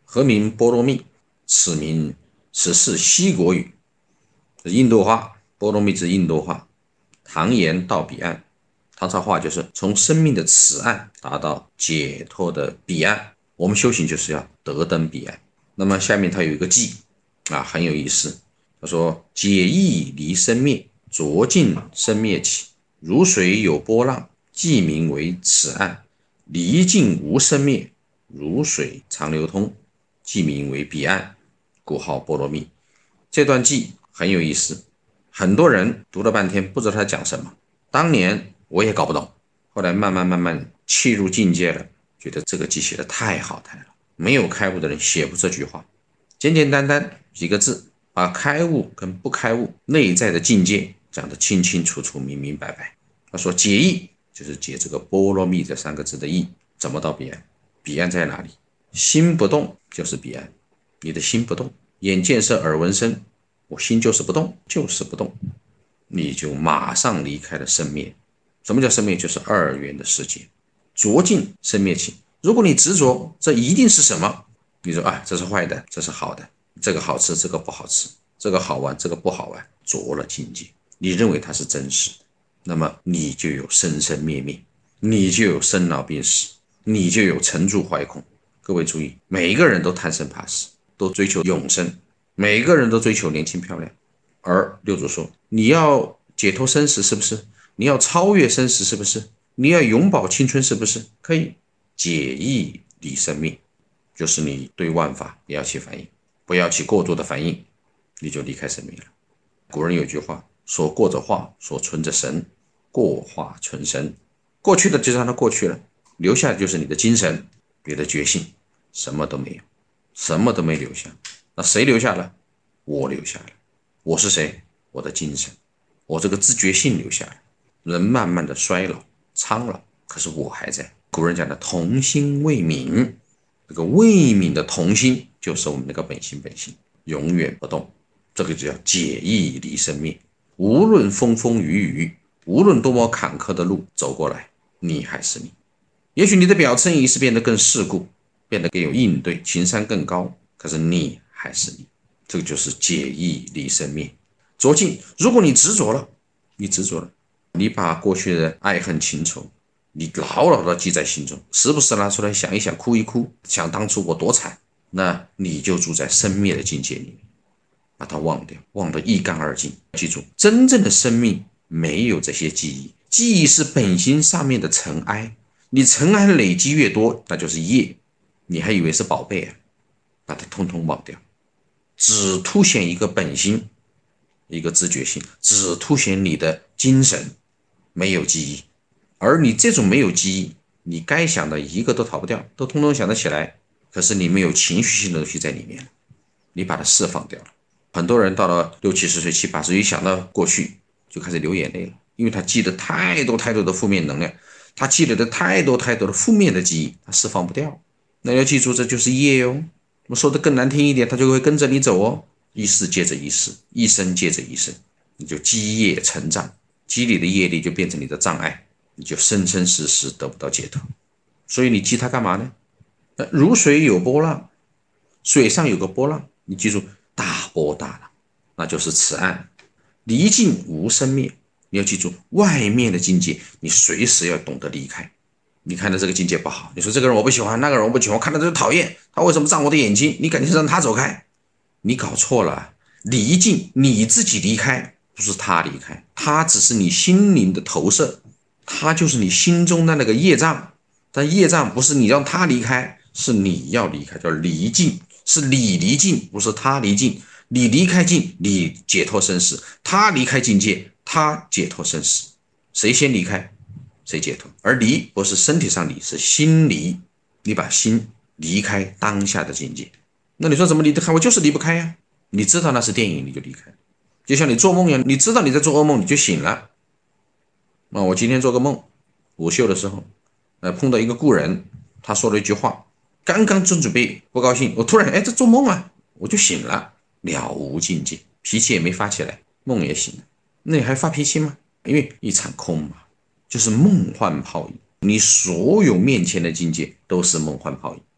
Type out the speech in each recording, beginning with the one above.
何名波罗蜜？此是西国语，印度话。波罗蜜是印度话。唐言到彼岸，唐朝话就是从生命的此岸达到解脱的彼岸。我们修行就是要得登彼岸。那么下面它有一个记很有意思。他说：解意离生灭，浊尽生灭起，如水有波浪，即名为此岸；离尽无生灭，如水常流通，即名为彼岸，故号波罗蜜。这段记很有意思，很多人读了半天不知道他讲什么。当年我也搞不懂，后来慢慢契入境界了，觉得这个记写的太好了。没有开悟的人写不这句话，简简单单几个字，把开悟跟不开悟内在的境界讲得清清楚楚、明明白白。他说解意就是解这个波罗蜜这三个字的意，怎么到彼岸？彼岸在哪里？心不动就是彼岸，你的心不动，眼见色耳闻声，我心就是不动，就是不动，你就马上离开了生灭。什么叫生灭？就是二元的世界。浊尽生灭起，如果你执着这一定是什么，你说这是坏的，这是好的，这个好吃，这个不好吃，这个好玩，这个不好玩，浊了境界，你认为它是真实的，那么你就有生生灭灭，你就有生老病死，你就有沉住怀恐。各位注意，每一个人都贪生怕死，都追求永生，每一个人都追求年轻漂亮。而六祖说，你要解脱生死，是不是？你要超越生死，是不是？你要永葆青春，是不是？可以。解意离生灭，就是你对万法不要起反应，不要起过度的反应，你就离开生命了。古人有句话，说过着化，说存着神，过化存神。过去的就让它过去了，留下的就是你的精神，你的觉性，什么都没有，什么都没留下。那谁留下了？我留下了。我是谁？我的精神，我这个自觉性留下来。人慢慢的衰老苍老，可是我还在。古人讲的童心未泯，这个未泯的童心就是我们那个本性，永远不动。这个就叫解意离生灭。无论风风雨雨，无论多么坎坷的路走过来，你还是你。也许你的表层意识变得更世故，变得更有应对，情商更高，可是你还是你。这个就是解意离生灭。浊尽，如果你执着了，你把过去的爱恨情仇你牢牢的记在心中，时不时拿出来想一想，哭一哭，想当初我多惨，那你就住在生灭的境界里面，把它忘掉，忘得一干二净。记住，真正的生命没有这些记忆，记忆是本心上面的尘埃，你尘埃累积越多，那就是业，你还以为是宝贝把它通通忘掉，只凸显一个本心，一个自觉性，只凸显你的精神，没有记忆。而你这种没有记忆，你该想的一个都逃不掉，都通通想得起来，可是你没有情绪性的东西在里面，你把它释放掉了。很多人到了60、70岁、70、80岁，一想到过去就开始流眼泪了，因为他记得太多的负面能量，他积累了太多的负面的记忆，他释放不掉。那要记住，这就是业哦。我说的更难听一点，他就会跟着你走哦，一世接着一世，一生接着一生，你就积业成障，积累的业力就变成你的障碍，你就生生世世得不到解脱。所以你记它干嘛呢？如水有波浪，水上有个波浪，你记住，大波大浪，那就是此岸。离境无生灭，你要记住，外面的境界你随时要懂得离开。你看到这个境界不好，你说这个人我不喜欢，那个人我不喜欢，我看到就讨厌，他为什么障我的眼睛？你赶紧让他走开。你搞错了，离境你自己离开，不是他离开，他只是你心灵的投射，他就是你心中的那个业障，但业障不是你让他离开，是你要离开，叫离境，是你离境，不是他离境。你离开境，你解脱生死；他离开境界，他解脱生死。谁先离开，谁解脱。而离不是身体上离，是心离。你把心离开当下的境界。那你说怎么离得开？我就是离不开呀。你知道那是电影，你就离开。就像你做梦一样，你知道你在做噩梦，你就醒了。我今天做个梦，午休的时候，碰到一个故人，他说了一句话，刚刚正准备不高兴，我突然这做梦啊，我就醒了。了无境界，脾气也没发起来，梦也醒了，那你还发脾气吗？因为一场空嘛，就是梦幻泡影，你所有面前的境界都是梦幻泡影，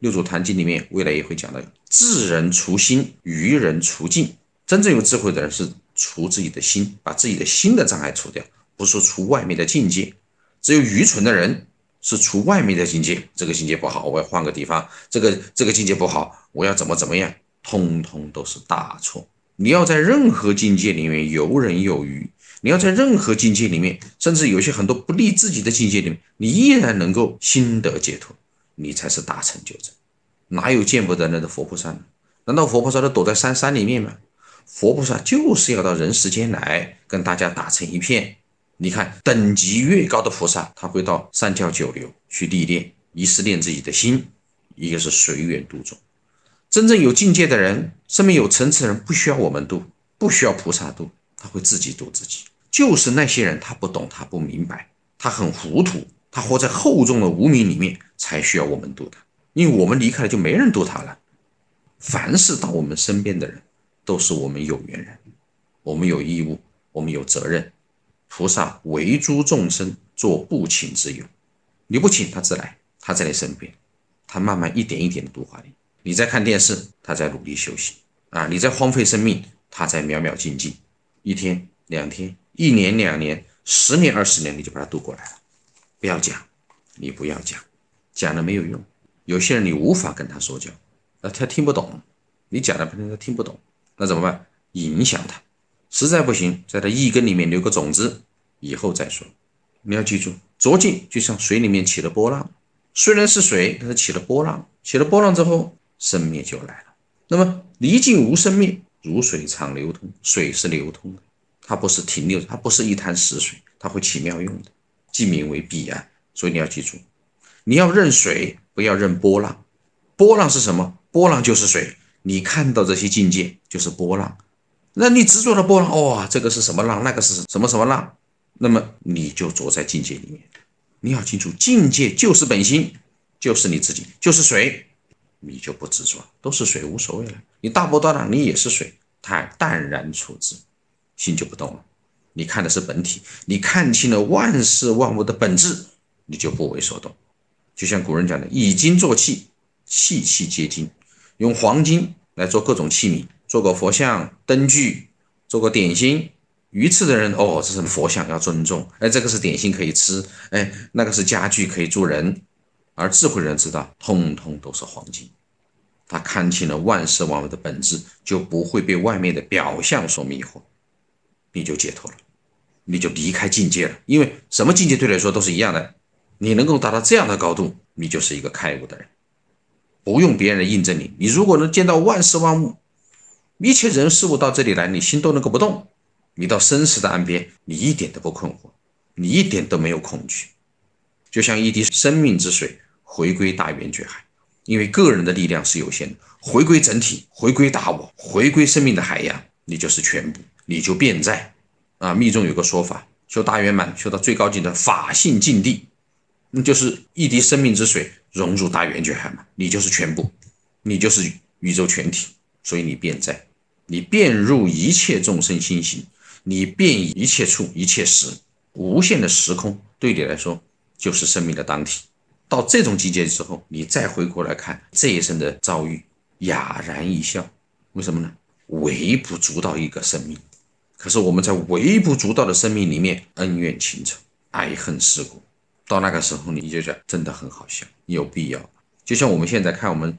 六祖坛经里面未来也会讲到，智人除心，愚人除境。真正有智慧的人是除自己的心，把自己的心的障碍除掉，不是除外面的境界。只有愚蠢的人是除外面的境界，这个境界不好，我要换个地方；这个境界不好，我要怎么样，通通都是大错。你要在任何境界里面游刃有余，你要在任何境界里面，甚至有些很多不利自己的境界里面，你依然能够心得解脱，你才是大成就者。哪有见不得人的佛菩萨呢？难道佛菩萨都躲在山里面吗？佛菩萨就是要到人世间来，跟大家打成一片。你看，等级越高的菩萨，他会到三教九流去历练，一是练自己的心，一个是随缘度众。真正有境界的人，生命有层次的人，不需要我们度，不需要菩萨度，他会自己度自己。就是那些人，他不懂，他不明白，他很糊涂，他活在厚重的无明里面，才需要我们度他。因为我们离开了，就没人度他了。凡是到我们身边的人，都是我们有缘人，我们有义务，我们有责任。菩萨为诸众生做不请之友，你不请他自来，他在你身边，他慢慢一点一点的度化你。你在看电视，他在努力修行啊！你在荒废生命，他在渺渺静静。一天、2天、1年、2年、10年、20年，你就把他度过来了。不要讲，你不要讲，讲了没有用。有些人你无法跟他说教，他听不懂，你讲了半天他听不懂，那怎么办？影响他，实在不行，在他意根里面留个种子，以后再说。你要记住，浊境就像水里面起了波浪，虽然是水，但是起了波浪，起了波浪之后，生灭就来了。那么离境无生灭，如水常流通，水是流通的，它不是停留，它不是一潭死水，它会起妙用的，即名为彼岸。所以你要记住，你要认水，不要认波浪。波浪是什么？波浪就是水，你看到这些境界就是波浪。那你执着的波浪，哇，这个是什么浪，那个是什么什么浪，那么你就着在境界里面。你要清楚，境界就是本心，就是你自己，就是水，你就不执着，都是水，无所谓了。你大波大浪，你也是水，淡然处之，心就不动了。你看的是本体，你看清了万事万物的本质，你就不为所动。就像古人讲的，以金做器，器器皆金。用黄金来做各种器皿，做个佛像、灯具，做个点心。愚痴的人，哦，这是佛像要尊重，哎，这个是点心可以吃，哎，那个是家具可以助人。而智慧人知道，通通都是黄金。他看清了万事万物的本质，就不会被外面的表象所迷惑，你就解脱了，你就离开境界了。因为什么境界对你来说都是一样的，你能够达到这样的高度，你就是一个开悟的人，不用别人来印证你。你如果能见到万事万物，一切人事物到这里来，你心都能够不动，你到生死的岸边，你一点都不困惑，你一点都没有恐惧。就像一滴生命之水回归大圆觉海，因为个人的力量是有限的，回归整体，回归大我，回归生命的海洋，你就是全部，你就遍在啊。密宗有个说法，修大圆满，修到最高境的法性净地，那就是一滴生命之水融入大圆觉海嘛，你就是全部，你就是宇宙全体。所以你遍在，你遍入一切众生心行，你遍一切处一切时，无限的时空对你来说就是生命的当体。到这种境界之后，你再回过来看这一生的遭遇，哑然一笑。为什么呢？微不足道一个生命，可是我们在微不足道的生命里面，恩怨情仇，爱恨世故，到那个时候你就觉得真的很好笑，有必要。就像我们现在看我们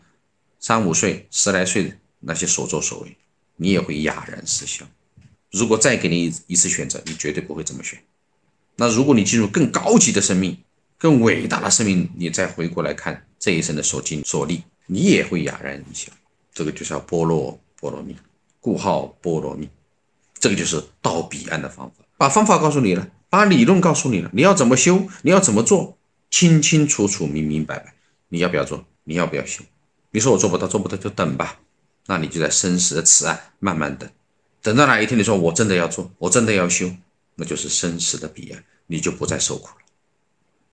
3、5岁、10来岁的那些所作所为，你也会哑然失笑。如果再给你一次选择，你绝对不会这么选。那如果你进入更高级的生命，更伟大的生命，你再回过来看这一生的所经所历，你也会哑然一笑。这个就叫般若波罗蜜，故号般若蜜。这个就是到彼岸的方法，把方法告诉你了，把理论告诉你了，你要怎么修，你要怎么做，清清楚楚，明明白白。你要不要做？你要不要修？你说我做不到，做不到就等吧。那你就在生死的此岸慢慢等，等到哪一天你说我真的要做，我真的要修，那就是生死的彼岸，你就不再受苦了。